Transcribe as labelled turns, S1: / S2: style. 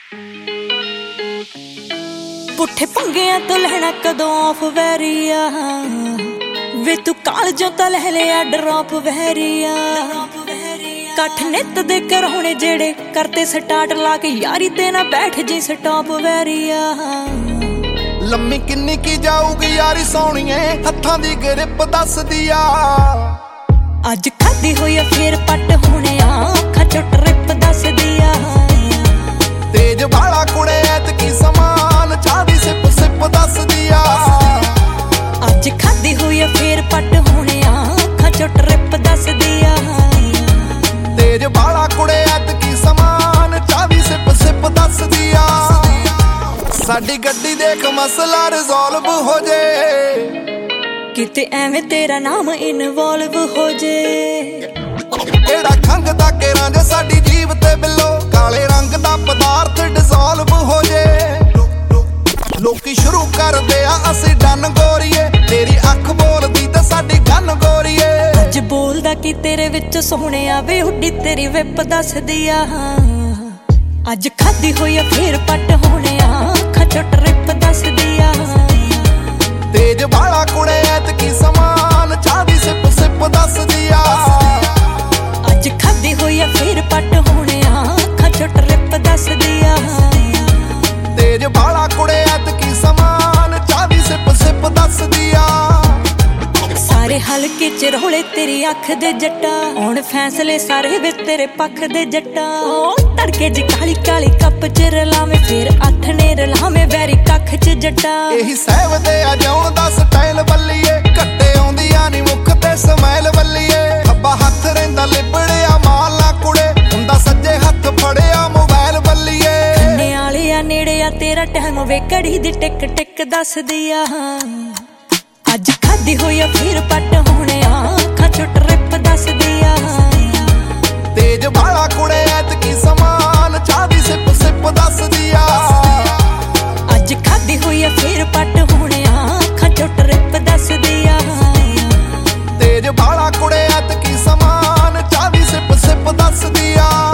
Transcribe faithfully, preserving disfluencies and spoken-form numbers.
S1: पुठे पंगियां तो लहना कदों ऑफ वैरिया वे तू कालजों तो लह लिया ड्रॉप वैरिया कठ नित दे करौने जेड़े करते स्टार्ट ला के यारी ते ना बैठ जी स्टॉप वैरिया
S2: लम्मी किन्नी की जाऊगी यारी सोहणीए हत्थां दी ग्रिप दस दिया
S1: अज खादी होई फिर पट होने अखां चों ट्रिप दस दिया
S2: तेज बाला कुड़े ऐतकी समान चादी सिप सिप दस दिया
S1: अज खादी होई फिर पट होने अखां चों ट्रिप दस दिया
S2: तेज बाला कुड़े ऐतकी समान चादी सिप सिप दस दिया साडी गड्डी देख मसला रिजॉल्व हो जे
S1: किते एवें तेरा नाम इनवॉल्व हो जे
S2: केड़ा खंगदा केरां जे साडी जीव ते बिलो काले रंग दा पदार्थ डिसॉल्व हो जे लोकी शुरू कर दे आ असी डन गोरीए तेरी अख बोलदी ते साडी गन गोरीए
S1: अज बोलदा कि तेरे विच सोहणिया वे उड्डी तेरी विप दस दिया अज खादी होई फिर पट होने अखां चों ट्रिप दस दिया
S2: तेज बाला कुड़े ऐतकी समान चादी सिप सिप दस दिया
S1: अज खादी होई फिर पट होने अखां चों ट्रिप दस दिया
S2: तेज बाला कुड़े ऐतकी समान चादी सिप सिप दस दिया
S1: सारे हलके च रोले तेरी अख दे जट्टा हुण फैसले सारे वे तेरे पख दे जट्टा तड़के च काली काली कप च रलावे फिर अठ ने रलावे वैरी कख च जट्टा
S2: एही सहव दे आ जाउण दा स्टाइल बल्लीए घट्टे आउंदियां नी मुख ते स्माइल बल्लीए खब्बा हत्थ रहिंदा लिबड़िया माल ना कुड़े हुंदा सज्जे हत्थ फड़िया मोबाइल बल्लीए
S1: कन्ने आलिया नेड़े आ तेरा टाइम वे घड़ी दी टिक टिक दस दिया अज खादी होई फिर पट होने अखां चों ट्रिप दस दिया
S2: तेज बाला कुड़े ऐतकी समान चादी सिप सिप दस दिया
S1: अज खादी होई फिर पट होने अखां चों ट्रिप दस दिया
S2: तेज बाला कुड़े ऐतकी समान चादी सिप सिप दस दिया।